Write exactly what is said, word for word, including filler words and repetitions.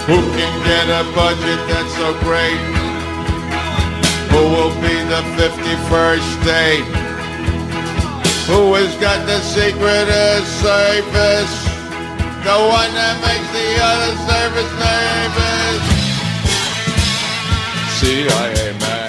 Who can get a budget that's so great? Who will be the fifty-first state? Who has got the secret of service? The one that makes the other service nervous. C I A man.